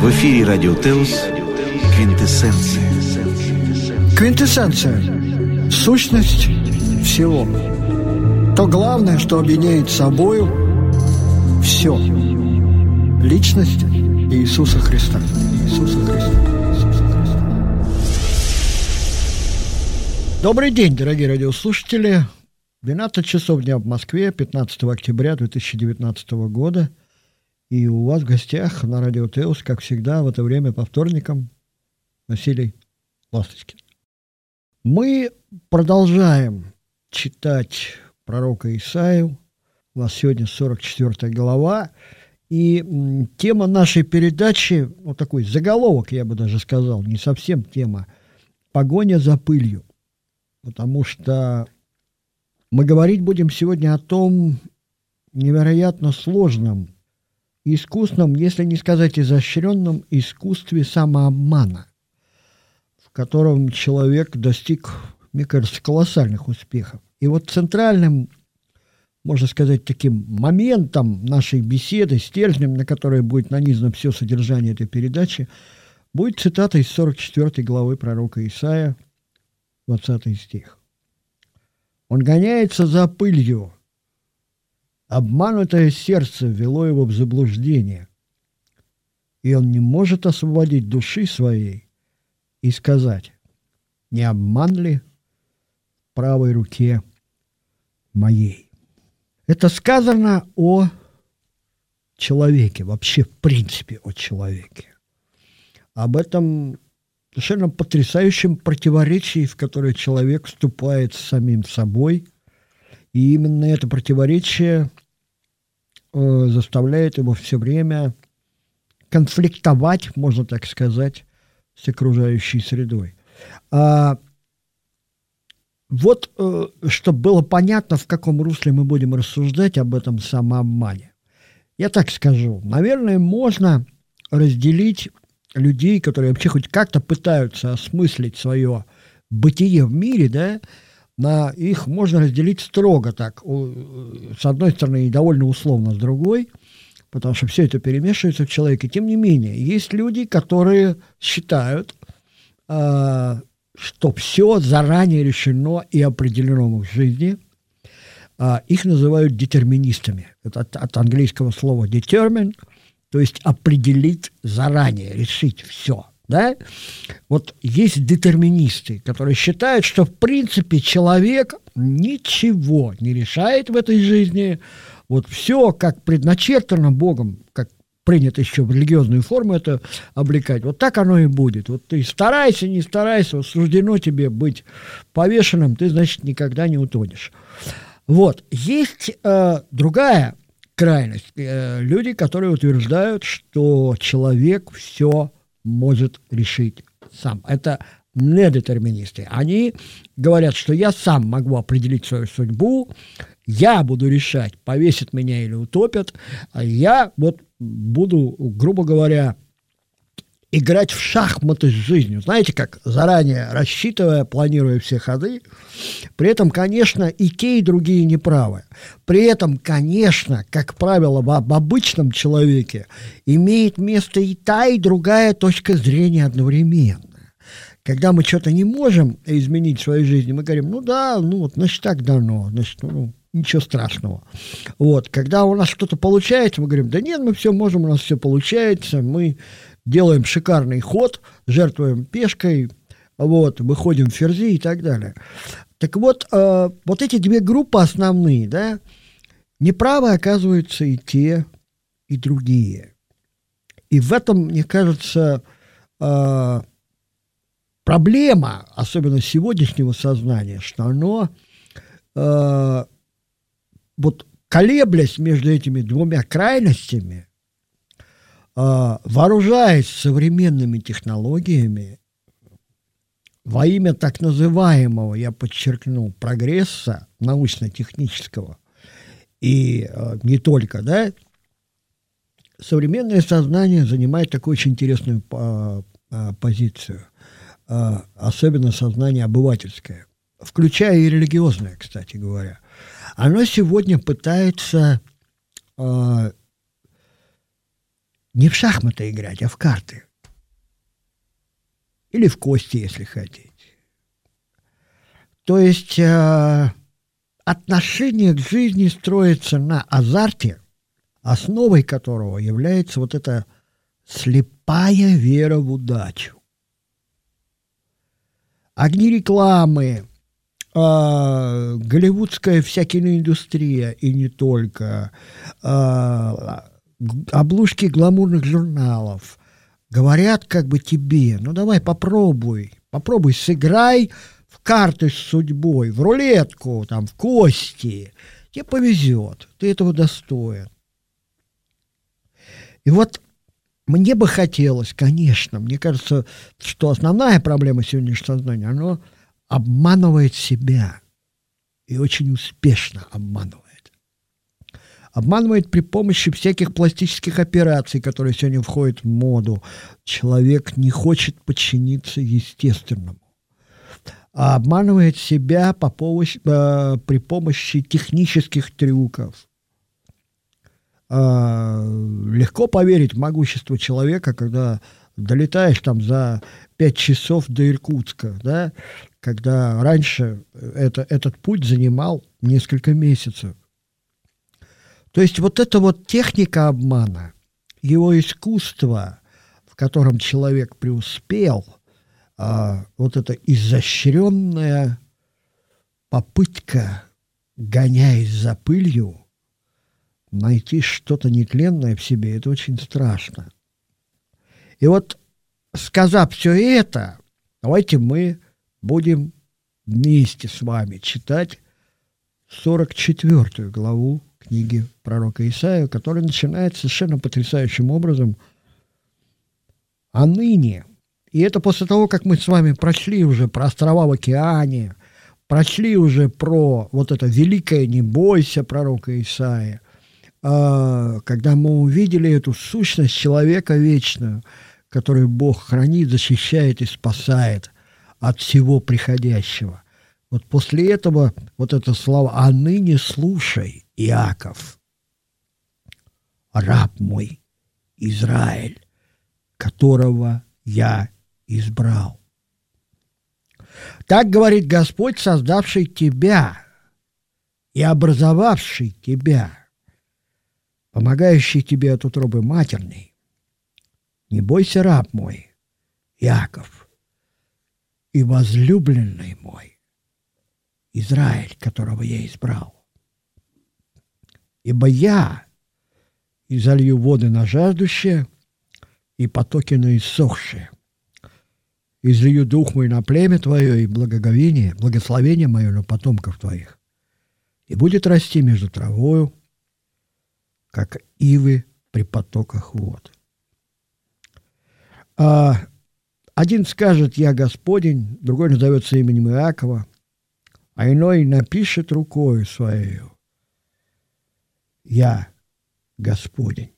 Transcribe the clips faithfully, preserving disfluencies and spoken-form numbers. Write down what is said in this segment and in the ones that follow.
В эфире Радио Теос «Квинтэссенция». Квинтэссенция – сущность всего. То главное, что объединяет собою все. Личность Иисуса Христа. Иисуса Христа. Иисуса Христа. Добрый день, дорогие радиослушатели. двенадцать часов дня в Москве, пятнадцатого октября две тысячи девятнадцатого года. И у вас в гостях на Радио Теос, как всегда, в это время по вторникам Василий Ласточкин. Мы продолжаем читать пророка Исаию. У нас сегодня сорок четвёртая глава. И м, тема нашей передачи, вот такой заголовок, я бы даже сказал, не совсем тема, «Погоня за пылью». Потому что мы говорить будем сегодня о том невероятно сложном, искусном, если не сказать изощренном искусстве самообмана, в котором человек достиг, мне кажется, колоссальных успехов. И вот центральным, можно сказать, таким моментом нашей беседы, стержнем, на который будет нанизано все содержание этой передачи, будет цитата из сорок четвёртой главы пророка Исаия, двадцатый стих. «Он гоняется за пылью, обманутое сердце ввело его в заблуждение, и он не может освободить души своей и сказать: не обман ли в правой руке моей». Это сказано о человеке, вообще в принципе о человеке. Об этом совершенно потрясающем противоречии, в которое человек вступает с самим собой. И именно это противоречие э, заставляет его все время конфликтовать, можно так сказать, с окружающей средой. А вот, э, чтобы было понятно, в каком русле мы будем рассуждать об этом самообмане. Я так скажу. Наверное, можно разделить людей, которые вообще хоть как-то пытаются осмыслить свое бытие в мире, да, на их можно разделить строго так, с одной стороны, и довольно условно с другой, потому что все это перемешивается в человеке. Тем не менее, есть люди, которые считают, э, что все заранее решено и определено в их жизни. Э, их называют детерминистами. Это от, от английского слова determine, то есть определить заранее, решить все. Да? Вот есть детерминисты, которые считают, что в принципе человек ничего не решает в этой жизни. Вот все, как предначертано Богом, как принято еще в религиозную форму это облекать, вот так оно и будет. Вот ты старайся, не старайся, вот суждено тебе быть повешенным, ты, значит, никогда не утонешь. Вот. Есть э, другая крайность. Э, люди, которые утверждают, что человек все может решить сам. Это недетерминисты. Они говорят, что я сам могу определить свою судьбу, я буду решать, повесят меня или утопят, а я вот буду, грубо говоря, играть в шахматы с жизнью. Знаете, как заранее рассчитывая, планируя все ходы. При этом, конечно, и те, и другие неправы. При этом, конечно, как правило, в обычном человеке имеет место и та, и другая точка зрения одновременно. Когда мы что-то не можем изменить в своей жизни, мы говорим: ну да, ну вот, значит, так дано, значит, ну, ничего страшного. Вот. Когда у нас что-то получается, мы говорим: да нет, мы все можем, у нас все получается, мы делаем шикарный ход, жертвуем пешкой, вот, выходим в ферзи и так далее. Так вот, э, вот эти две группы основные, да, неправы оказываются и те, и другие. И в этом, мне кажется, э, проблема, особенно сегодняшнего сознания, что оно, э, вот колеблясь между этими двумя крайностями, вооружаясь современными технологиями во имя так называемого, я подчеркну, прогресса научно-технического, и э, не только, да, современное сознание занимает такую очень интересную э, э, позицию, э, особенно сознание обывательское, включая и религиозное, кстати говоря. Оно сегодня пытается э, не в шахматы играть, а в карты. Или в кости, если хотите. То есть э, отношение к жизни строится на азарте, основой которого является вот эта слепая вера в удачу. Огни рекламы, э, голливудская вся киноиндустрия и не только, э, обложки гламурных журналов говорят как бы тебе, ну давай попробуй, попробуй, сыграй в карты с судьбой, в рулетку, там, в кости, тебе повезет, ты этого достоин. И вот мне бы хотелось, конечно, мне кажется, что основная проблема сегодняшнего сознания, оно обманывает себя и очень успешно обманывает. Обманывает при помощи всяких пластических операций, которые сегодня входят в моду. Человек не хочет подчиниться естественному. А обманывает себя по помощи, э, при помощи технических трюков. Э, легко поверить в могущество человека, когда долетаешь там за пять часов до Иркутска, да? Когда раньше это, этот путь занимал несколько месяцев. То есть вот эта вот техника обмана, его искусство, в котором человек преуспел, а, вот эта изощренная попытка, гоняясь за пылью, найти что-то нетленное в себе, это очень страшно. И вот, сказав все это, давайте мы будем вместе с вами читать сорок четвёртую главу книги пророка Исаия, которая начинает совершенно потрясающим образом. А ныне, и это после того, как мы с вами прошли уже про острова в океане, прошли уже про вот это великое «не бойся» пророка Исаия, когда мы увидели эту сущность человека вечную, которую Бог хранит, защищает и спасает от всего приходящего. Вот после этого вот это слово «а ныне слушай, Иаков, раб мой Израиль, которого я избрал». Так говорит Господь, создавший тебя и образовавший тебя, помогающий тебе от утробы матерной. Не бойся, раб мой, Иаков, и возлюбленный мой, Израиль, которого я избрал. Ибо я изолью воды на жаждущее и потоки на иссохшие. Излию дух мой на племя твое и благоговение, благословение мое на потомков твоих. И будет расти между травою, как ивы при потоках вод. А один скажет: «Я Господень», другой назовется именем Иакова, а иной напишет рукою своею: «Я Господень»,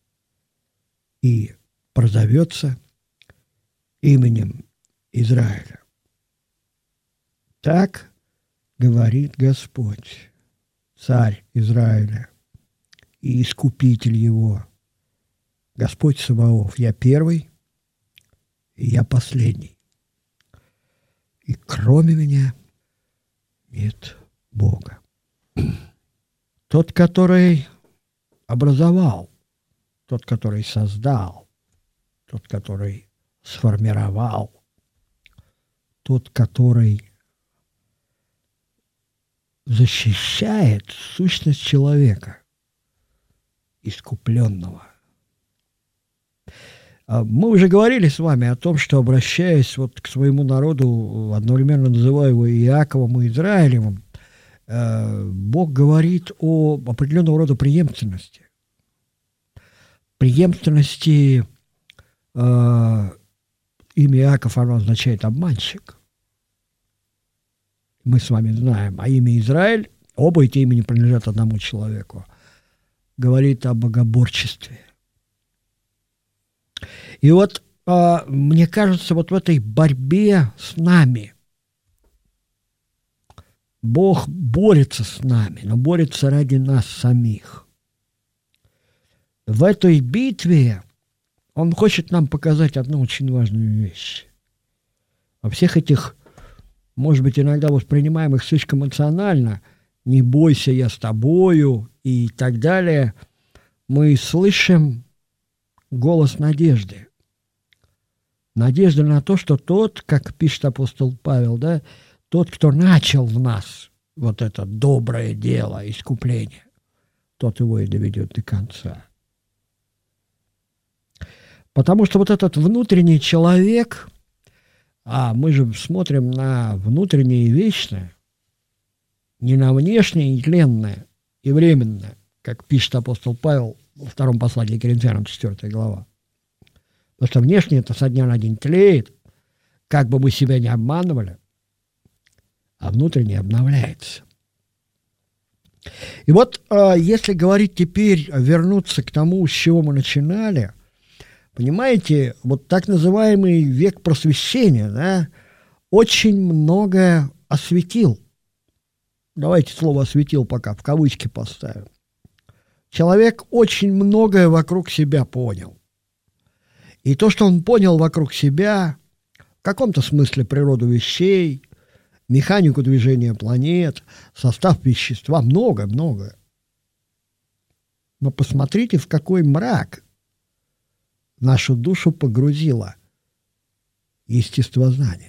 и прозовется именем Израиля. Так говорит Господь, Царь Израиля и Искупитель его, Господь Саваоф: «Я первый, и я последний, и кроме меня нет Бога». Тот, который образовал, тот, который создал, тот, который сформировал, тот, который защищает сущность человека, искупленного. Мы уже говорили с вами о том, что, обращаясь вот к своему народу, одновременно называя его Иаковом и Израилевым, Бог говорит о определенного рода преемственности. Преемственности, э, имя Иаков, оно означает обманщик. Мы с вами знаем. А имя Израиль, оба эти имени принадлежат одному человеку, говорит о богоборчестве. И вот э, мне кажется, вот в этой борьбе с нами Бог борется с нами, но борется ради нас самих. В этой битве он хочет нам показать одну очень важную вещь. Во всех этих, может быть, иногда воспринимаемых слишком эмоционально, «не бойся, я с тобою» и так далее, мы слышим голос надежды. Надежда на то, что тот, как пишет апостол Павел, да, тот, кто начал в нас вот это доброе дело искупления, тот его и доведет до конца. Потому что вот этот внутренний человек, а мы же смотрим на внутреннее и вечное, не на внешнее и тленное, и временное, как пишет апостол Павел во втором послании к Коринфянам, четвёртая глава. Потому что внешнее это со дня на день тлеет, как бы мы себя не обманывали, а внутреннее обновляется. И вот если говорить теперь, вернуться к тому, с чего мы начинали, понимаете, вот так называемый век просвещения, да, очень многое осветил. Давайте слово «осветил» пока в кавычки поставим. Человек очень многое вокруг себя понял. И то, что он понял вокруг себя, в каком-то смысле природу вещей, механику движения планет, состав вещества, много-много. Но посмотрите, в какой мрак нашу душу погрузило естествознание.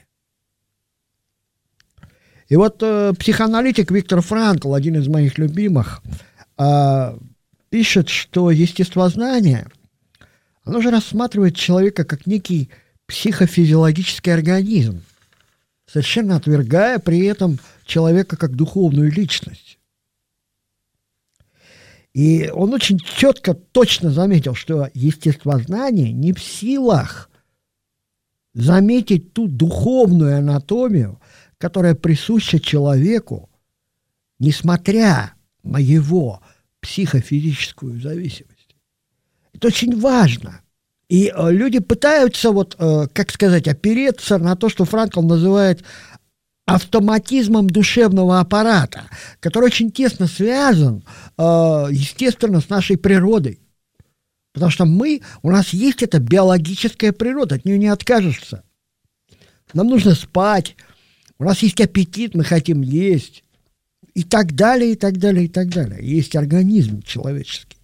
И вот э, психоаналитик Виктор Франкл, один из моих любимых, э, пишет, что естествознание, оно же рассматривает человека как некий психофизиологический организм, совершенно отвергая при этом человека как духовную личность. И он очень четко, точно заметил, что естествознание не в силах заметить ту духовную анатомию, которая присуща человеку, несмотря на его психофизическую зависимость. Это очень важно. И э, люди пытаются, вот, э, как сказать, опереться на то, что Франкл называет автоматизмом душевного аппарата, который очень тесно связан, э, естественно, с нашей природой. Потому что мы, у нас есть эта биологическая природа, от нее не откажешься. Нам нужно спать, у нас есть аппетит, мы хотим есть, и так далее, и так далее, и так далее. Есть организм человеческий.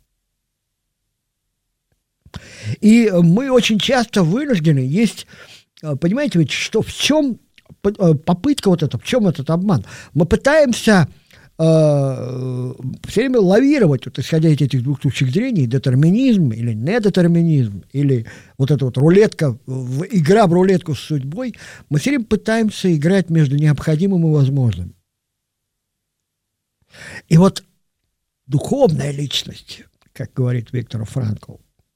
И мы очень часто вынуждены, есть, понимаете, ведь, что в чем попытка вот эта, в чем этот обман? Мы пытаемся э, все время лавировать, вот, исходя из этих двух точек зрения, детерминизм или недетерминизм, или вот эта вот рулетка, игра в рулетку с судьбой, мы все время пытаемся играть между необходимым и возможным. И вот духовная личность, как говорит Виктор Франкл,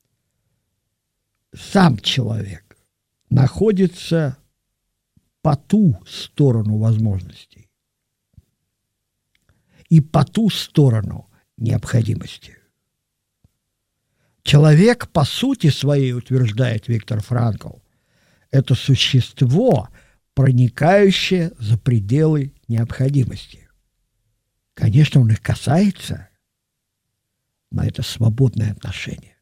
сам человек находится по ту сторону возможностей и по ту сторону необходимости. Человек, по сути своей, утверждает Виктор Франкл, это существо, проникающее за пределы необходимости. Конечно, он их касается, но это свободное отношение.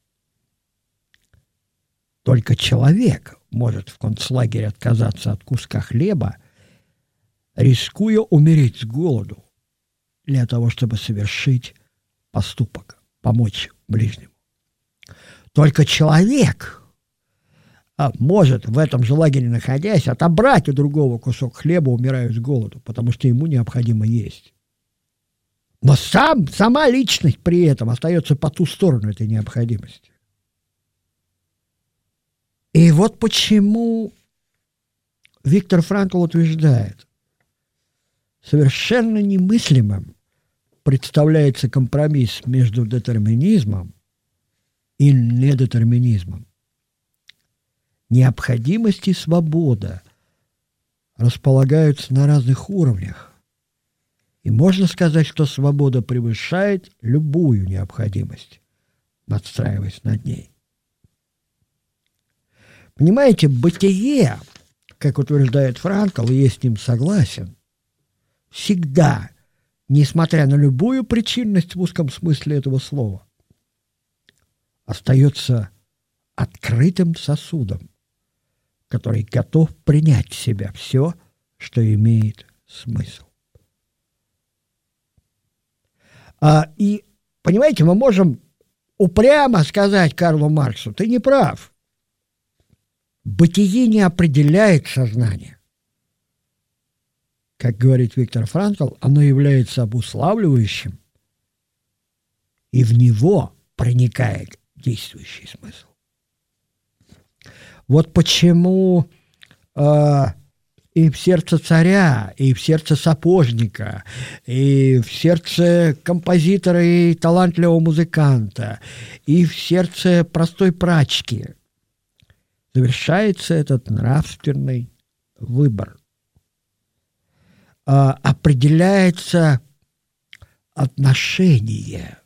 Только человек может в концлагере отказаться от куска хлеба, рискуя умереть с голоду для того, чтобы совершить поступок, помочь ближнему. Только человек может в этом же лагере, находясь, отобрать у другого кусок хлеба, умирая с голоду, потому что ему необходимо есть. Но сам, сама личность при этом остается по ту сторону этой необходимости. И вот почему Виктор Франкл утверждает, совершенно немыслимым представляется компромисс между детерминизмом и недетерминизмом. Необходимость и свобода располагаются на разных уровнях. И можно сказать, что свобода превышает любую необходимость, надстраиваясь над ней. Понимаете, бытие, как утверждает Франкл, и я с ним согласен, всегда, несмотря на любую причинность в узком смысле этого слова, остается открытым сосудом, который готов принять в себя все, что имеет смысл. А, и, понимаете, мы можем упрямо сказать Карлу Марксу: ты не прав. Бытие не определяет сознание. Как говорит Виктор Франкл, оно является обуславливающим, и в него проникает действующий смысл. Вот почему э, и в сердце царя, и в сердце сапожника, и в сердце композитора и талантливого музыканта, и в сердце простой прачки завершается этот нравственный выбор. Э, определяется отношение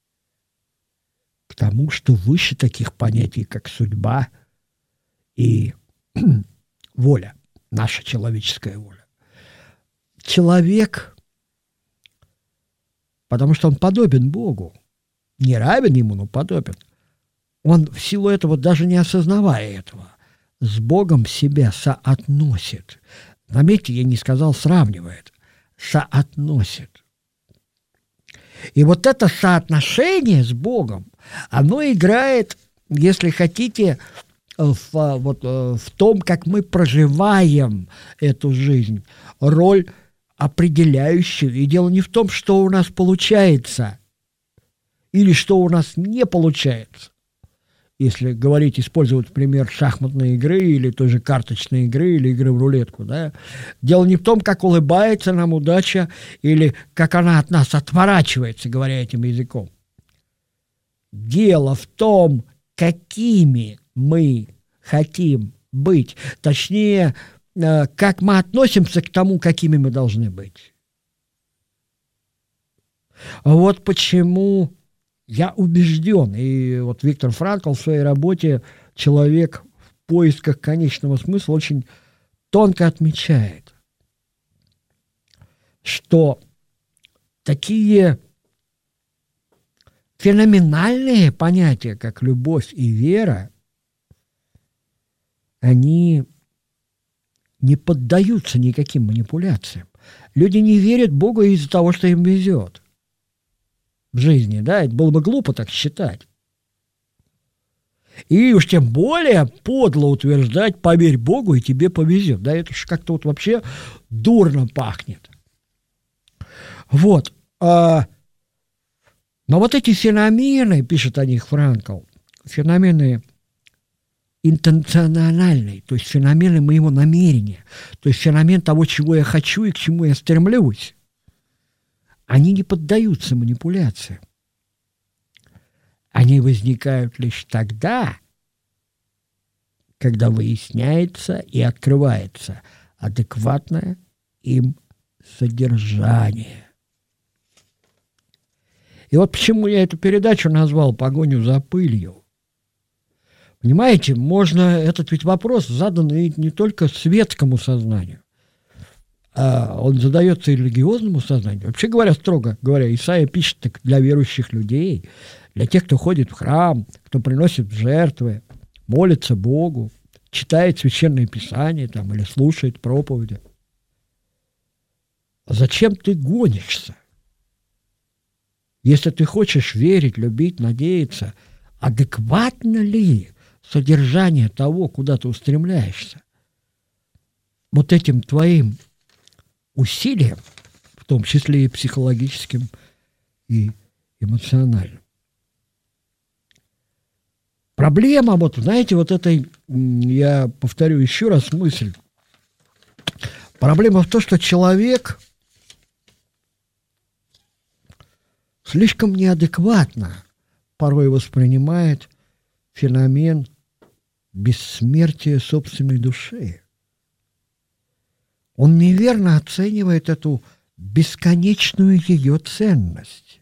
к тому, что выше таких понятий, как судьба и воля, наша человеческая воля. Человек, потому что он подобен Богу, не равен ему, но подобен, он в силу этого, даже не осознавая этого, с Богом себя соотносит. Заметьте, я не сказал сравнивает, соотносит. И вот это соотношение с Богом, оно играет, если хотите, в, вот, в том, как мы проживаем эту жизнь, роль определяющую. И дело не в том, что у нас получается или что у нас не получается. Если говорить, использовать пример шахматной игры или той же карточной игры или игры в рулетку, да? Дело не в том, как улыбается нам удача или как она от нас отворачивается, говоря этим языком. Дело в том, какими мы хотим быть. Точнее, как мы относимся к тому, какими мы должны быть. Вот почему я убежден, и вот Виктор Франкл в своей работе «Человек в поисках конечного смысла» очень тонко отмечает, что такие феноменальные понятия, как любовь и вера, они не поддаются никаким манипуляциям. Люди не верят Богу из-за того, что им везет в жизни, да, это было бы глупо так считать. И уж тем более подло утверждать: поверь Богу, и тебе повезет. Да, это же как-то вот вообще дурно пахнет. Вот. А, но вот эти феномены, пишет о них Франкл, феномены интенциональные, то есть феномены моего намерения, то есть феномен того, чего я хочу и к чему я стремлюсь, они не поддаются манипуляциям. Они возникают лишь тогда, когда выясняется и открывается адекватное им содержание. И вот почему я эту передачу назвал «Погоню за пылью». Понимаете, можно, этот ведь вопрос задан и не только светскому сознанию, а он задается и религиозному сознанию. Вообще говоря, строго говоря, Исаия пишет так для верующих людей, для тех, кто ходит в храм, кто приносит жертвы, молится Богу, читает Священное Писание там, или слушает проповеди. А зачем ты гонишься? Если ты хочешь верить, любить, надеяться, адекватно ли содержание того, куда ты устремляешься, вот этим твоим усилием, в том числе и психологическим, и эмоциональным. Проблема, вот, знаете, вот этой, я повторю еще раз мысль, проблема в том, что человек слишком неадекватно порой воспринимает феномен бессмертия собственной души. Он неверно оценивает эту бесконечную ее ценность.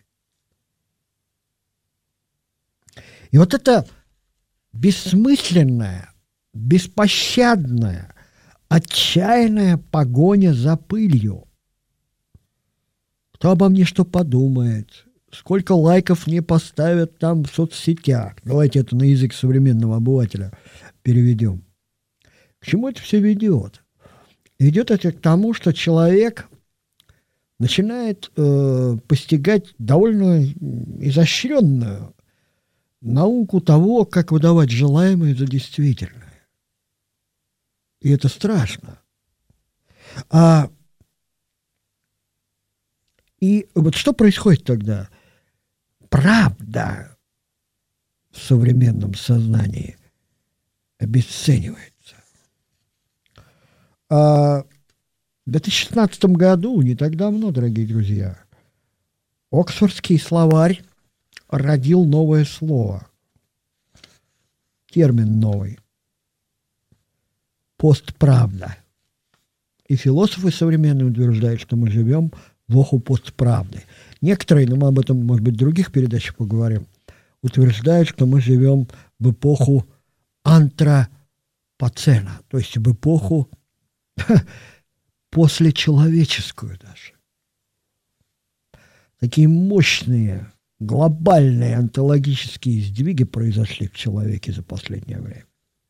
И вот эта бессмысленная, беспощадная, отчаянная погоня за пылью. Кто обо мне что подумает, сколько лайков не поставят там в соцсетях. Давайте это на язык современного обывателя переведем. К чему это все ведет? Ведет это к тому, что человек начинает э, постигать довольно изощренную науку того, как выдавать желаемое за действительное. И это страшно. А, и вот что происходит тогда? Правда в современном сознании обесценивается. А, в две тысячи шестнадцатом году, не так давно, дорогие друзья, Оксфордский словарь родил новое слово, термин новый – постправда. И философы современные утверждают, что мы живем в эпоху постправды. Некоторые, но мы об этом, может быть, в других передачах поговорим, утверждают, что мы живем в эпоху антропоцена, то есть в эпоху послечеловеческую даже. Такие мощные, глобальные онтологические сдвиги произошли в человеке за последнее время.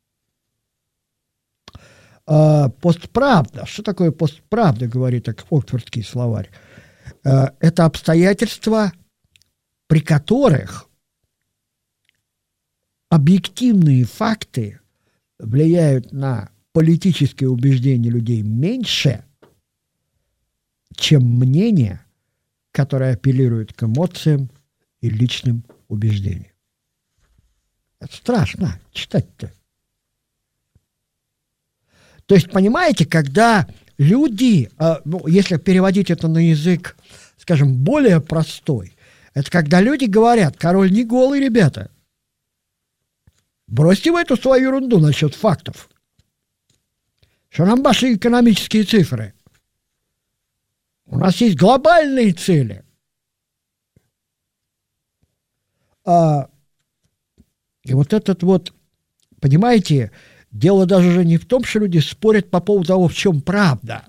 А, постправда. Что такое постправда, говорит Оксфордский словарь? А, это обстоятельства, при которых объективные факты влияют на политические убеждения людей меньше, чем мнения, которые апеллируют к эмоциям и личным убеждениям. Это страшно читать-то. То есть, понимаете, когда люди, ну, если переводить это на язык, скажем, более простой, это когда люди говорят: король не голый, ребята. Бросьте в эту свою ерунду насчет фактов. Что нам ваши экономические цифры? У нас есть глобальные цели. А, и вот этот вот, понимаете, дело даже уже не в том, что люди спорят по поводу того, в чем правда.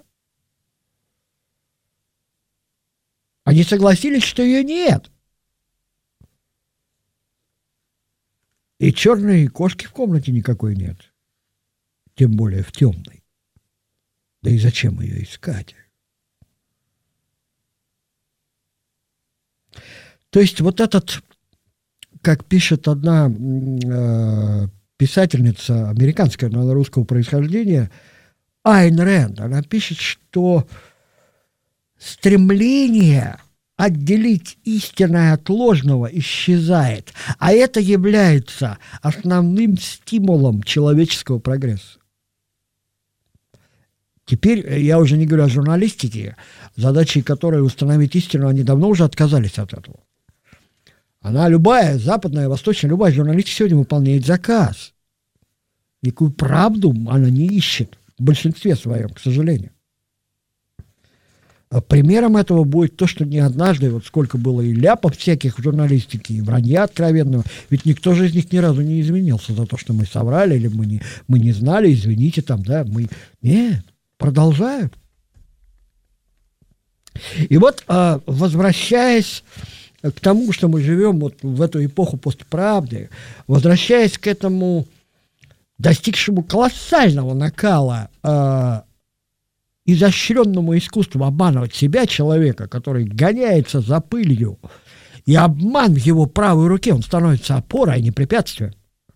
Они согласились, что ее нет. И черной кошки в комнате никакой нет. Тем более в темной. Да и зачем ее искать? То есть вот этот, как пишет одна э, писательница, американская, но она русского происхождения, Айн Рэнд, она пишет, что стремление отделить истинное от ложного исчезает, а это является основным стимулом человеческого прогресса. Теперь я уже не говорю о журналистике, задачей которой установить истину, они давно уже отказались от этого. Она любая, западная, восточная, любая журналистика сегодня выполняет заказ. Никакую правду она не ищет в большинстве своем, к сожалению. Примером этого будет то, что не однажды, вот сколько было и ляпов всяких в журналистике, и вранья откровенного, ведь никто же из них ни разу не извинился за то, что мы соврали, или мы не, мы не знали, извините, там, да, мы... Нет, продолжают. И вот, возвращаясь к тому, что мы живем вот в эту эпоху постправды, возвращаясь к этому достигшему колоссального накала изощренному искусству обманывать себя, человека, который гоняется за пылью, и обман в его правой руке, он становится опорой, а не препятствием.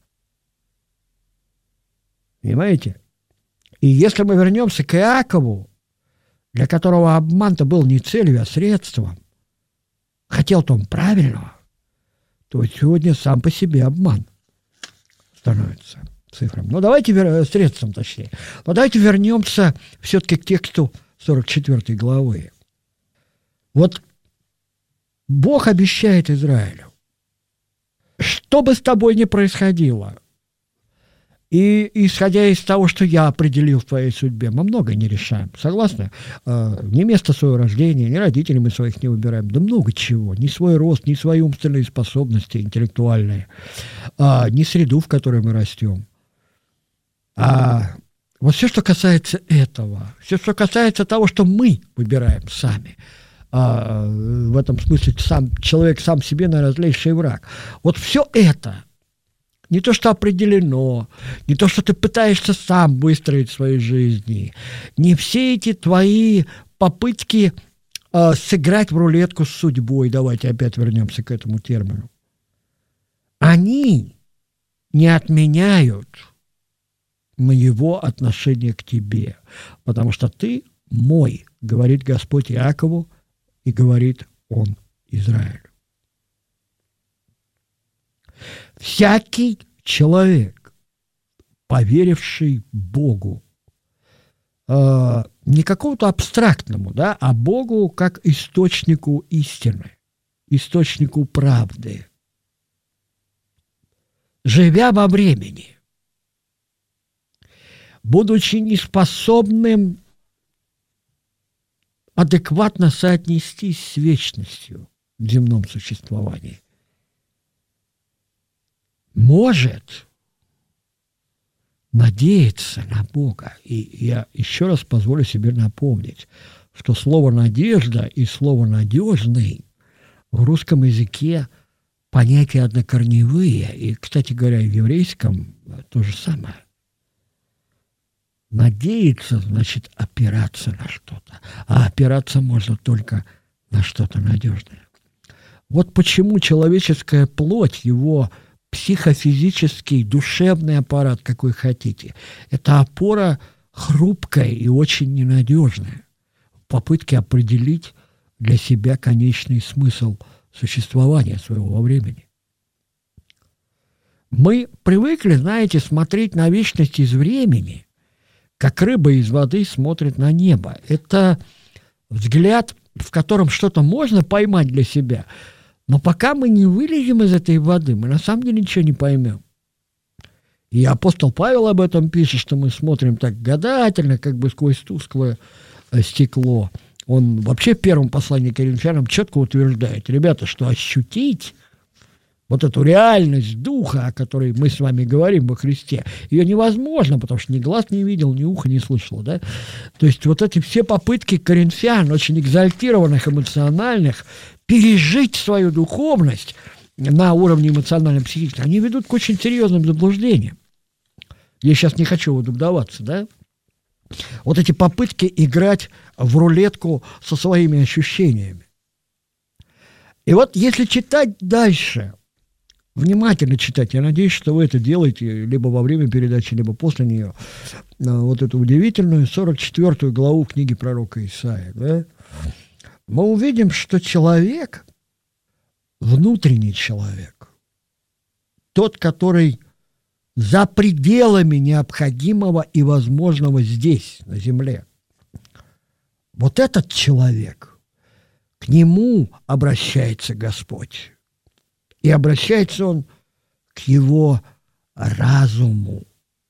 Понимаете? И если мы вернемся к Иакову, для которого обман-то был не целью, а средством, хотел-то он правильного, то сегодня сам по себе обман становится цифрам. Ну, давайте, вер... средством точнее. Но давайте вернемся все-таки к тексту сорок четвёртой главы. Вот Бог обещает Израилю, что бы с тобой ни происходило, и исходя из того, что я определил в твоей судьбе, мы многое не решаем. Согласны? Э, ни место своего рождения, ни родителей мы своих не выбираем. Да много чего. Ни свой рост, ни свои умственные способности интеллектуальные, э, ни среду, в которой мы растем. А вот все, что касается этого, все, что касается того, что мы выбираем сами, а, в этом смысле сам, человек сам себе, наверное, злейший враг. Вот все это, не то, что определено, не то, что ты пытаешься сам выстроить в своей жизни, не все эти твои попытки а, сыграть в рулетку с судьбой, давайте опять вернемся к этому термину, они не отменяют моего отношения к тебе, потому что ты мой, говорит Господь Иакову, и говорит он Израилю. Всякий человек, поверивший Богу, э, не какому-то абстрактному, да, а Богу как источнику истины, источнику правды, живя во времени, будучи неспособным адекватно соотнестись с вечностью в земном существовании, может надеяться на Бога. И я еще раз позволю себе напомнить, что слово «надежда» и слово «надежный» в русском языке понятия однокорневые. И, кстати говоря, в еврейском то же самое. Надеяться значит опираться на что-то, а опираться можно только на что-то надежное. Вот почему человеческая плоть, его психофизический, душевный аппарат, какой хотите, это опора хрупкая и очень ненадежная в попытке определить для себя конечный смысл существования своего времени. Мы привыкли, знаете, смотреть на вечность из времени, как рыба из воды смотрит на небо. Это взгляд, в котором что-то можно поймать для себя, но пока мы не вылезем из этой воды, мы на самом деле ничего не поймем. И апостол Павел об этом пишет, что мы смотрим так гадательно, как бы сквозь тусклое стекло. Он вообще в первом послании к Коринфянам четко утверждает, ребята, что ощутить вот эту реальность духа, о которой мы с вами говорим во Христе, ее невозможно, потому что ни глаз не видел, ни ухо не слышал. Да? То есть вот эти все попытки коринфян, очень экзальтированных, эмоциональных, пережить свою духовность на уровне эмоционально-психического, они ведут к очень серьезным заблуждениям. Я сейчас не хочу в это вдаваться, да? Вот эти попытки играть в рулетку со своими ощущениями. И вот если читать дальше, внимательно читать, я надеюсь, что вы это делаете либо во время передачи, либо после нее, вот эту удивительную сорок четвёртую главу книги пророка Исаии, да, мы увидим, что человек, внутренний человек, тот, который за пределами необходимого и возможного здесь, на земле, вот этот человек, к нему обращается Господь. И обращается он к его разуму.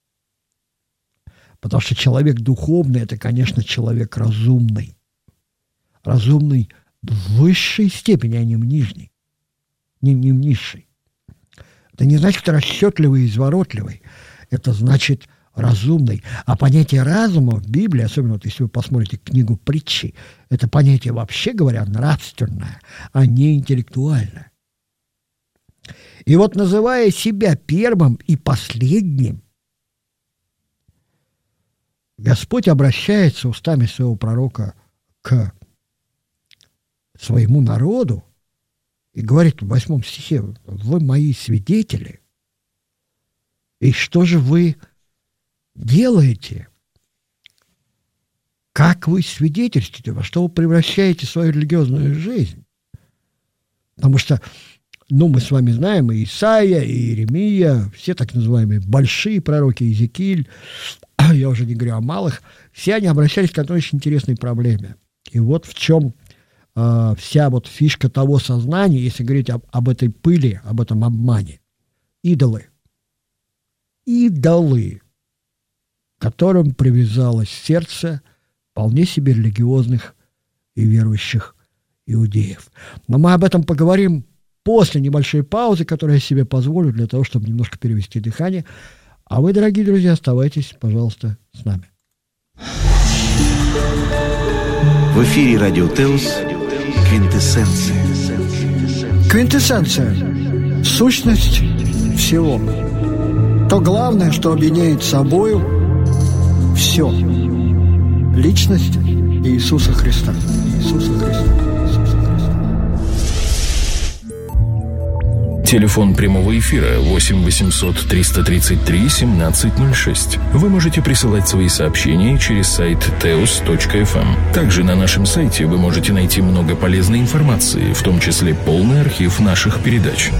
Потому что человек духовный – это, конечно, человек разумный. Разумный в высшей степени, а не в нижней. Не, не в низшей. Это не значит расчетливый и изворотливый. Это значит разумный. А понятие разума в Библии, особенно вот если вы посмотрите книгу притчи, это понятие, вообще говоря, нравственное, а не интеллектуальное. И вот, называя себя первым и последним, Господь обращается устами своего пророка к своему народу и говорит в восьмом стихе: «Вы мои свидетели, и что же вы делаете? Как вы свидетельствуете? Во что вы превращаете свою религиозную жизнь?» Потому что ну, мы с вами знаем, и Исаия, и Иеремия, все так называемые большие пророки, Иезекииль, я уже не говорю о малых, все они обращались к одной очень интересной проблеме. И вот в чем э, вся вот фишка того сознания, если говорить об, об этой пыли, об этом обмане. Идолы. Идолы, к которым привязалось сердце вполне себе религиозных и верующих иудеев. Но мы об этом поговорим после небольшой паузы, которую я себе позволю для того, чтобы немножко перевести дыхание. А вы, дорогие друзья, оставайтесь, пожалуйста, с нами. В эфире Радио Теос, Квинтэссенция. Квинтэссенция. Сущность всего. То главное, что объединяет собою все. Личность Иисуса Христа. Иисуса Христа. Иисуса Христа. Телефон прямого эфира восемь восемьсот триста тридцать три семнадцать ноль шесть. Вы можете присылать свои сообщения через сайт теос точка эф эм. Также на нашем сайте вы можете найти много полезной информации, в том числе полный архив наших передач.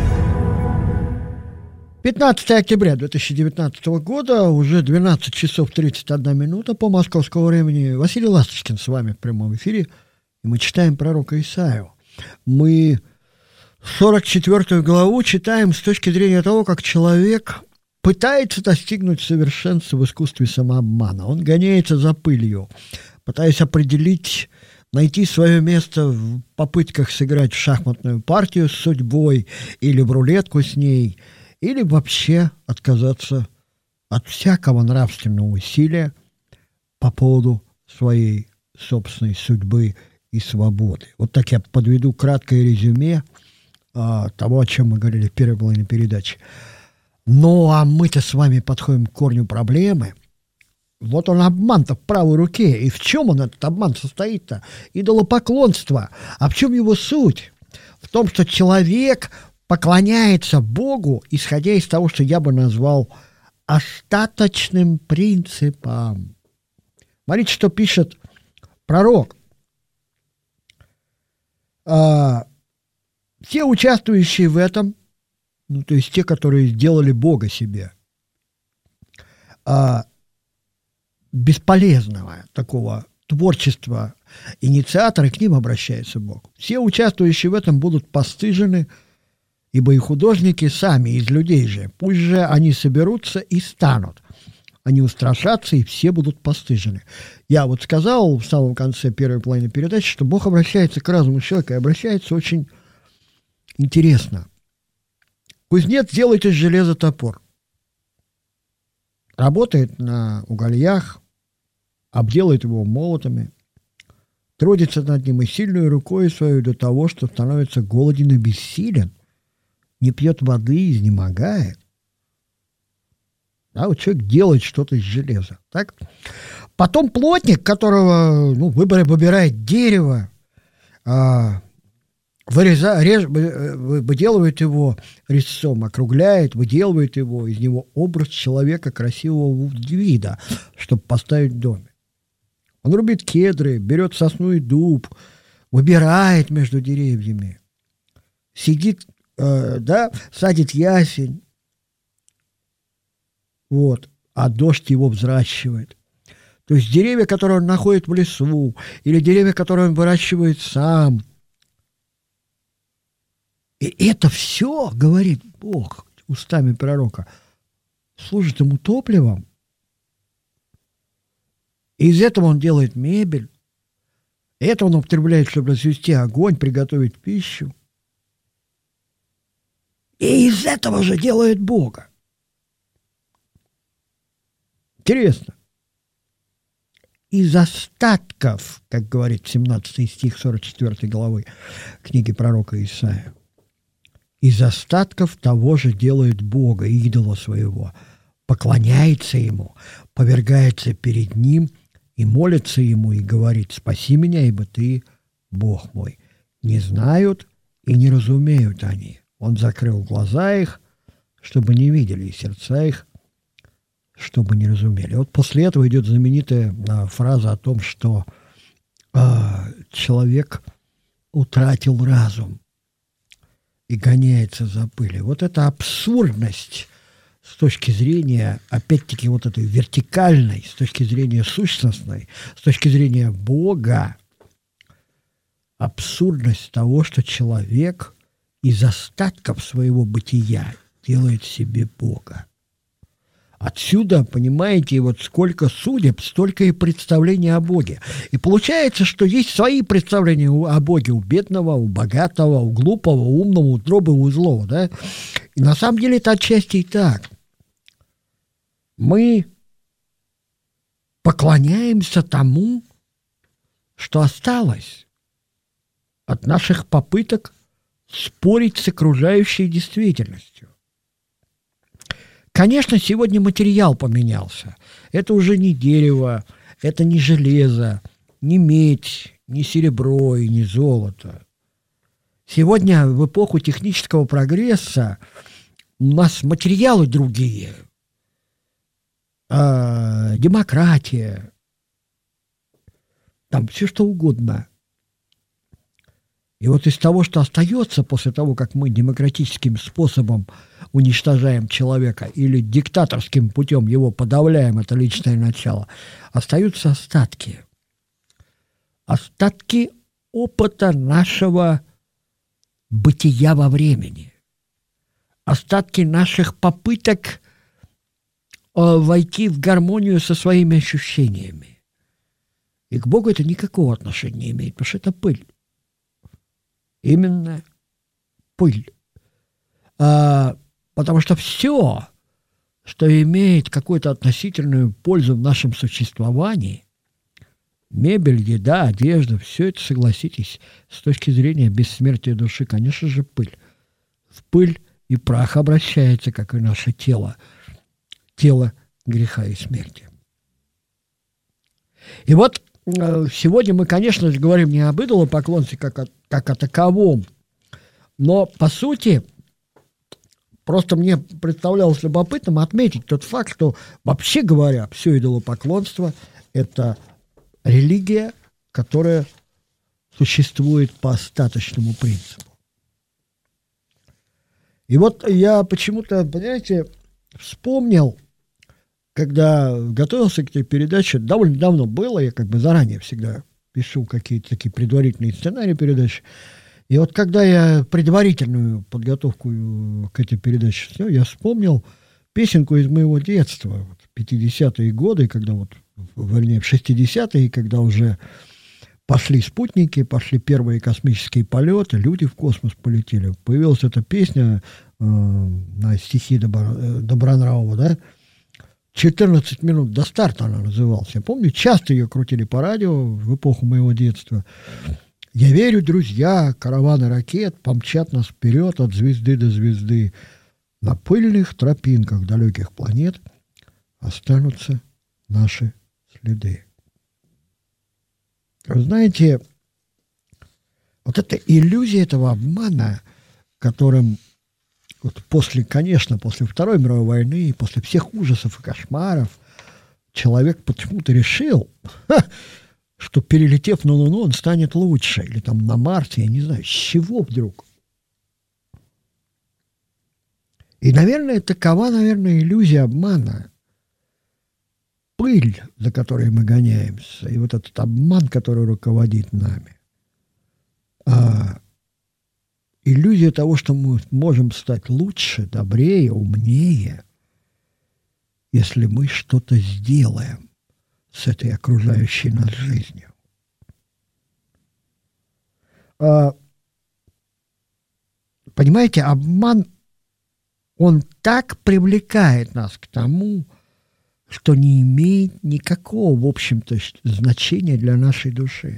пятнадцатое октября две тысячи девятнадцатого года, уже двенадцать часов тридцать одна минута по московскому времени. Василий Ласточкин с вами в прямом эфире. И мы читаем пророка Исаию. Мы сорок четвёртую главу читаем с точки зрения того, как человек пытается достигнуть совершенства в искусстве самообмана. Он гоняется за пылью, пытаясь определить, найти свое место в попытках сыграть в шахматную партию с судьбой или в рулетку с ней, или вообще отказаться от всякого нравственного усилия по поводу своей собственной судьбы и свободы. Вот так я подведу краткое резюме а, того, о чем мы говорили в первой половине передачи. Ну, а мы-то с вами подходим к корню проблемы. Вот он, обман-то в правой руке. И в чем он, этот обман, состоит-то? Идолопоклонство. А в чем его суть? В том, что человек поклоняется Богу, исходя из того, что я бы назвал остаточным принципом. Смотрите, что пишет пророк. А, все участвующие в этом, ну, то есть те, которые сделали Бога себе, а, бесполезного такого творчества инициаторы, к ним обращается Бог. Все участвующие в этом будут постыжены, ибо и художники сами из людей же, пусть же они соберутся и станут. Они устрашатся, и все будут постыжены. Я вот сказал в самом конце первой половины передачи, что Бог обращается к разуму человека, и обращается очень интересно. Кузнец делает из железа топор. Работает на угольях, обделает его молотами, трудится над ним и сильной рукой свою до того, что становится голоден и бессилен, не пьет воды, изнемогает. Да, вот человек делает что-то из железа. Так? Потом плотник, которого ну, выбирает, выбирает дерево, а, выреза, реж, выделывает его резцом, округляет, выделывает его, из него образ человека красивого вида, чтобы поставить в доме. Он рубит кедры, берет сосну и дуб, выбирает между деревьями, сидит, э, да, садит ясень, вот, а дождь его взращивает. То есть деревья, которые он находит в лесу, или деревья, которые он выращивает сам. И это все, говорит Бог устами пророка, служит ему топливом. И из этого он делает мебель. И это он употребляет, чтобы развести огонь, приготовить пищу. И из этого же делает Бога. Интересно. Из остатков, как говорит семнадцатый стих сорок четвёртой главы книги пророка Исаия, из остатков того же делает Бога, идола своего, поклоняется ему, повергается перед ним и молится ему, и говорит: «Спаси меня, ибо ты Бог мой». Не знают и не разумеют они. Он закрыл глаза их, чтобы не видели, и сердца их, чтобы не разумели. Вот после этого идет знаменитая а, фраза о том, что а, человек утратил разум и гоняется за пылью. Вот эта абсурдность с точки зрения, опять-таки, вот этой вертикальной, с точки зрения сущностной, с точки зрения Бога, абсурдность того, что человек из остатков своего бытия делает себе Бога. Отсюда, понимаете, вот сколько судеб, столько и представлений о Боге. И получается, что есть свои представления о Боге у бедного, у богатого, у глупого, у умного, у доброго, у злого, да? И на самом деле это отчасти и так. Мы поклоняемся тому, что осталось. от наших попыток спорить с окружающей действительностью. Конечно, сегодня материал поменялся. Это уже не дерево, это не железо, не медь, не серебро и не золото. Сегодня, в эпоху технического прогресса, у нас материалы другие. А, демократия, там все что угодно. И вот из того, что остается после того, как мы демократическим способом уничтожаем человека или диктаторским путем его подавляем, это личное начало, остаются остатки. Остатки опыта нашего бытия во времени. Остатки наших попыток э, войти в гармонию со своими ощущениями. И к Богу это никакого отношения не имеет, потому что это пыль. Именно пыль. А, потому что все, что имеет какую-то относительную пользу в нашем существовании, мебель, еда, одежда, все это, согласитесь, с точки зрения бессмертия души, конечно же, пыль. В пыль и прах обращается, как и наше тело, тело греха и смерти. И вот сегодня мы, конечно же, говорим не об идолопоклонстве как о, как о таковом, но, по сути, просто мне представлялось любопытным отметить тот факт, что, вообще говоря, все идолопоклонство – это религия, которая существует по остаточному принципу. И вот я почему-то, понимаете, вспомнил, когда готовился к этой передаче, довольно давно было, я как бы заранее всегда пишу какие-то такие предварительные сценарии передачи, и вот когда я предварительную подготовку к этой передаче сделал, я вспомнил песенку из моего детства, вот, пятидесятые годы, когда вот, вернее, в шестидесятые, когда уже пошли спутники, пошли первые космические полеты, люди в космос полетели. Появилась эта песня э, на стихи Добро, Добронравова, да, четырнадцать минут до старта она называлась. Я помню, часто ее крутили по радио в эпоху моего детства. «Я верю, друзья, караваны ракет помчат нас вперед от звезды до звезды. На пыльных тропинках далеких планет останутся наши следы». Вы знаете, вот эта иллюзия этого обмана, которым вот после, конечно, после Второй мировой войны, после всех ужасов и кошмаров, человек почему-то решил, ха, что, перелетев на Луну, он станет лучше. Или там на Марсе, я не знаю, с чего вдруг. И, наверное, такова, наверное, иллюзия обмана. Пыль, за которой мы гоняемся, и вот этот обман, который руководит нами. А иллюзия того, что мы можем стать лучше, добрее, умнее, если мы что-то сделаем с этой окружающей нас жизнью. А, понимаете, обман, он так привлекает нас к тому, что не имеет никакого, в общем-то, значения для нашей души.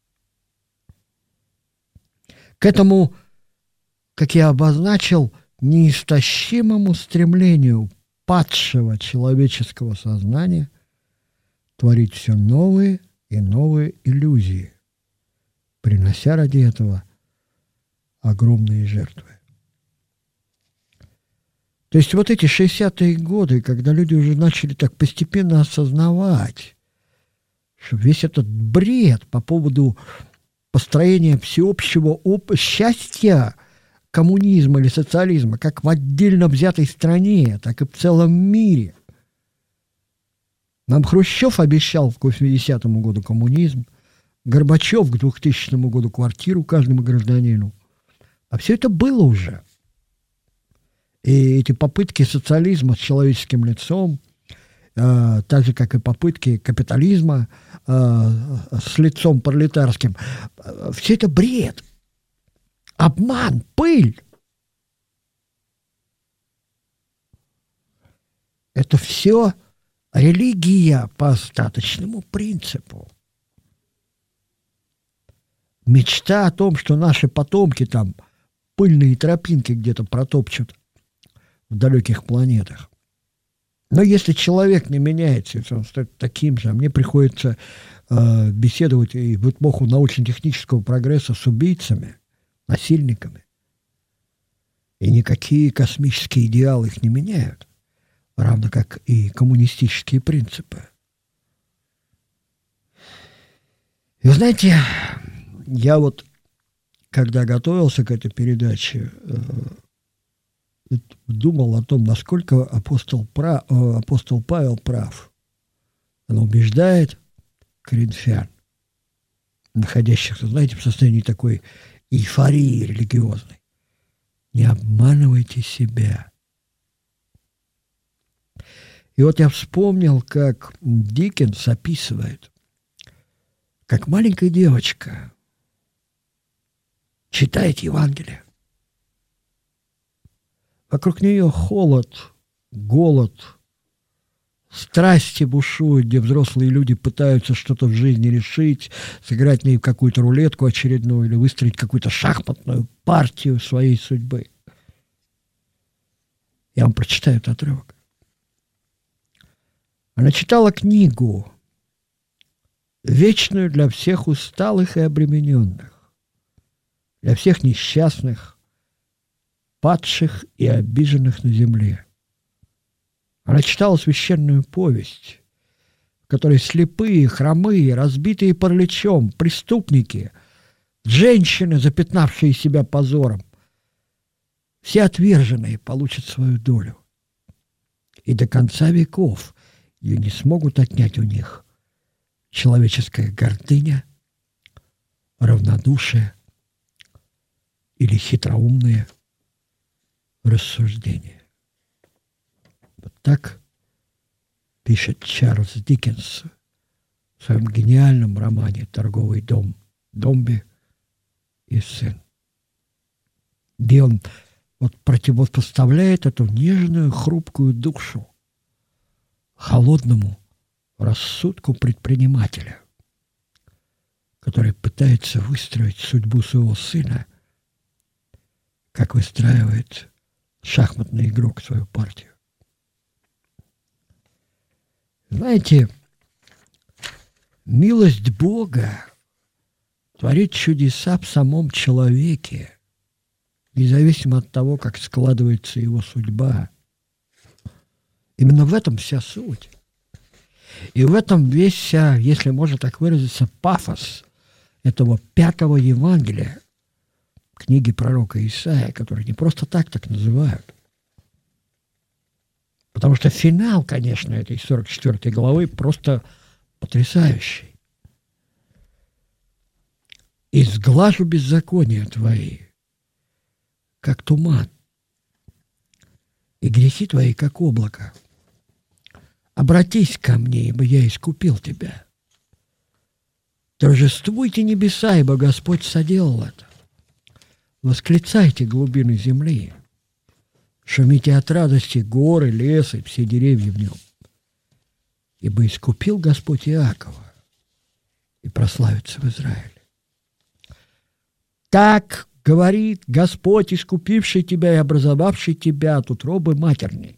К этому, как я обозначил, неистощимому стремлению падшего человеческого сознания творить все новые и новые иллюзии, принося ради этого огромные жертвы. То есть вот эти шестидесятые годы, когда люди уже начали так постепенно осознавать, что весь этот бред по поводу построения всеобщего оп- счастья коммунизма или социализма, как в отдельно взятой стране, так и в целом мире. Нам Хрущев обещал к восьмидесятому году коммунизм, Горбачев к двухтысячному году квартиру каждому гражданину. А все это было уже. И эти попытки социализма с человеческим лицом, э, так же, как и попытки капитализма э, с лицом пролетарским, э, все это бред, обман, пыль. Это все религия по остаточному принципу. Мечта о том, что наши потомки там пыльные тропинки где-то протопчут в далеких планетах. Но если человек не меняется, если он стает таким же, а мне приходится э, беседовать и в эпоху научно-технического прогресса с убийцами, насильниками, и никакие космические идеалы их не меняют, равно как и коммунистические принципы. И вы знаете, я вот, когда готовился к этой передаче, э, думал о том, насколько апостол, прав, э, апостол Павел прав. Он убеждает коринфян, находящихся, знаете, в состоянии такой эйфории религиозной. Не обманывайте себя. И вот я вспомнил, как Диккенс описывает, как маленькая девочка читает Евангелие. Вокруг нее холод, голод, страсти бушуют, где взрослые люди пытаются что-то в жизни решить, сыграть в ней какую-то рулетку очередную или выстроить какую-то шахматную партию своей судьбы. Я вам прочитаю этот отрывок. Она читала книгу, вечную для всех усталых и обремененных, для всех несчастных, падших и обиженных на земле. Она читала священную повесть, в которой слепые, хромые, разбитые параличом, преступники, женщины, запятнавшие себя позором, все отверженные получат свою долю. И до конца веков ее не смогут отнять у них человеческая гордыня, равнодушие или хитроумные рассуждения. Вот так пишет Чарльз Диккенс в своем гениальном романе «Торговый дом» Домби и сын, где он вот противопоставляет эту нежную, хрупкую душу холодному рассудку предпринимателя, который пытается выстроить судьбу своего сына, как выстраивает шахматный игрок свою партию. Знаете, милость Бога творит чудеса в самом человеке, независимо от того, как складывается его судьба. Именно в этом вся суть. И в этом весь, вся, если можно так выразиться, пафос этого пятого Евангелия, книги пророка Исаия, который не просто так так называют. Потому что финал, конечно, этой сорок четвёртой главы просто потрясающий. «Изглажу беззакония твои, как туман, и грехи твои, как облако. Обратись ко мне, ибо я искупил тебя. Торжествуйте небеса, ибо Господь соделал это. Восклицайте глубины земли. Шумите от радости горы, лес и все деревья в нем. Ибо искупил Господь Иакова и прославится в Израиле. Так говорит Господь, искупивший тебя и образовавший тебя от утробы матерней.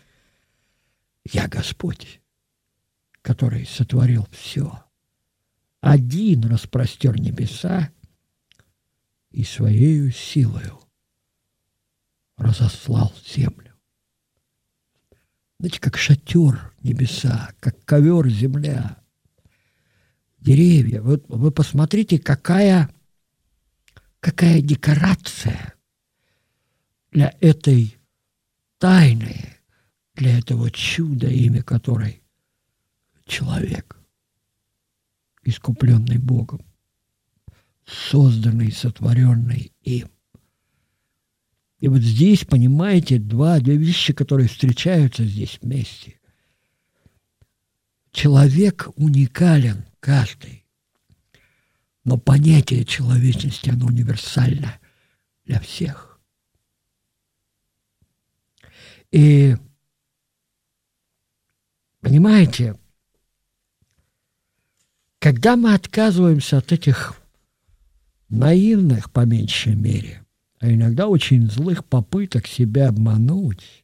Я Господь, который сотворил все. Один распростер небеса и своею силою разослал землю. Знаете, как шатер небеса, как ковер земля, деревья. Вот вы посмотрите, какая, какая декорация для этой тайны, для этого чуда, имя которой человек, искупленный Богом, созданный, сотворенный им. И вот здесь, понимаете, два, две вещи, которые встречаются здесь вместе. Человек уникален, каждый. Но понятие человечности, оно универсально для всех. И, понимаете, когда мы отказываемся от этих наивных, по меньшей мере, а иногда очень злых попыток себя обмануть.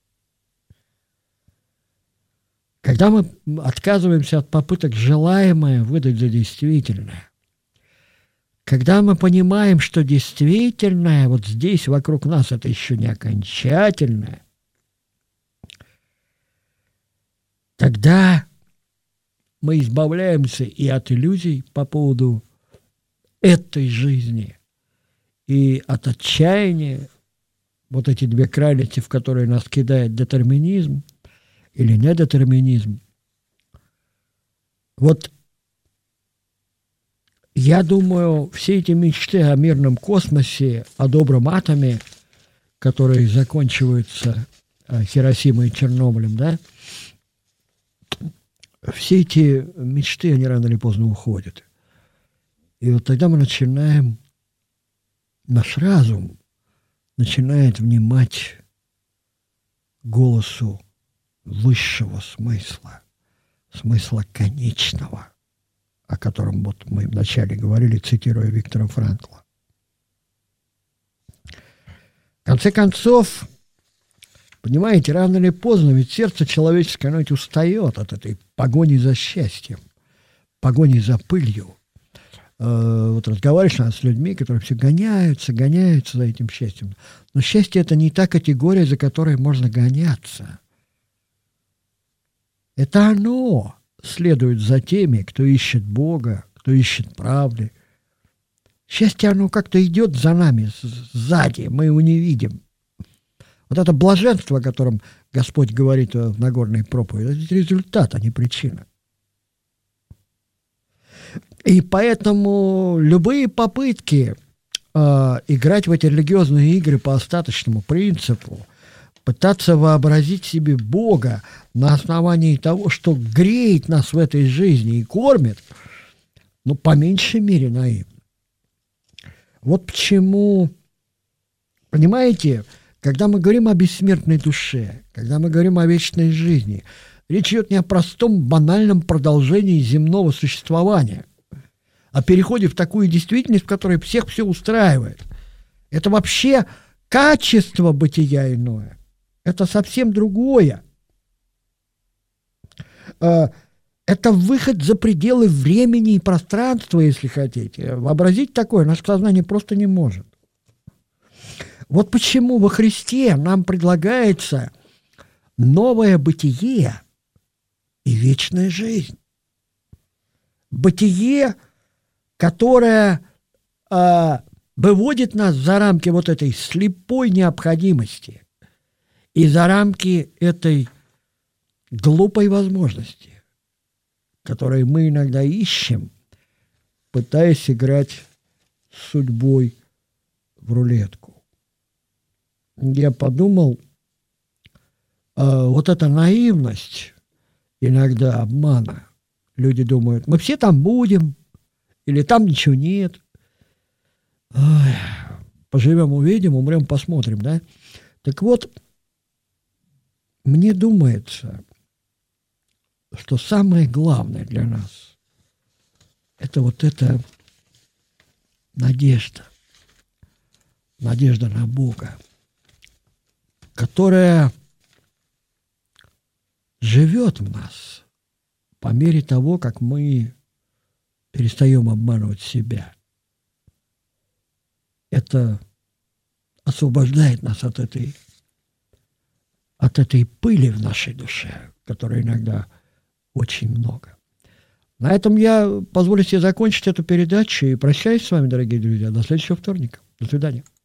Когда мы отказываемся от попыток желаемое выдать за действительное, когда мы понимаем, что действительное вот здесь, вокруг нас, это еще не окончательное, тогда мы избавляемся и от иллюзий по поводу этой жизни, и от отчаяния, вот эти две крайности, в которые нас кидает детерминизм или недетерминизм. Вот я думаю, все эти мечты о мирном космосе, о добром атоме, которые заканчиваются Хиросимой и Чернобылем, да, все эти мечты, они рано или поздно уходят. И вот тогда мы начинаем, наш разум начинает внимать голосу высшего смысла, смысла конечного, о котором вот мы вначале говорили, цитируя Виктора Франкла. В конце концов, понимаете, рано или поздно ведь сердце человеческое, оно ведь устает от этой погони за счастьем, погони за пылью. Э, вот разговариваешь с людьми, которые все гоняются, гоняются за этим счастьем. Но счастье – это не та категория, за которой можно гоняться. Это оно следует за теми, кто ищет Бога, кто ищет правды. Счастье, оно как-то идет за нами, сзади, мы его не видим. Вот это блаженство, о котором Господь говорит в Нагорной проповеди, это результат, а не причина. И поэтому любые попытки э, играть в эти религиозные игры по остаточному принципу, пытаться вообразить себе Бога на основании того, что греет нас в этой жизни и кормит, ну, по меньшей мере, наивно. Вот почему, понимаете, когда мы говорим о бессмертной душе, когда мы говорим о вечной жизни, речь идет не о простом банальном продолжении земного существования, о переходе в такую действительность, в которой всех все устраивает. Это вообще качество бытия иное. Это совсем другое. Это выход за пределы времени и пространства, если хотите. Вообразить такое наше сознание просто не может. Вот почему во Христе нам предлагается новое бытие и вечная жизнь. Бытие, которое э, выводит нас за рамки вот этой слепой необходимости и за рамки этой глупой возможности, которую мы иногда ищем, пытаясь играть с судьбой в рулетку. Я подумал, э, вот эта наивность иногда обмана. Люди думают, мы все там будем, или там ничего нет. Ой, поживем, увидим, умрем, посмотрим, да? Так вот, мне думается, что самое главное для нас – это вот эта надежда, надежда на Бога, которая живет в нас по мере того, как мы перестаем обманывать себя. Это освобождает нас от этой, от этой пыли в нашей душе, которой иногда очень много. На этом я позволю себе закончить эту передачу и прощаюсь с вами, дорогие друзья. До следующего вторника. До свидания.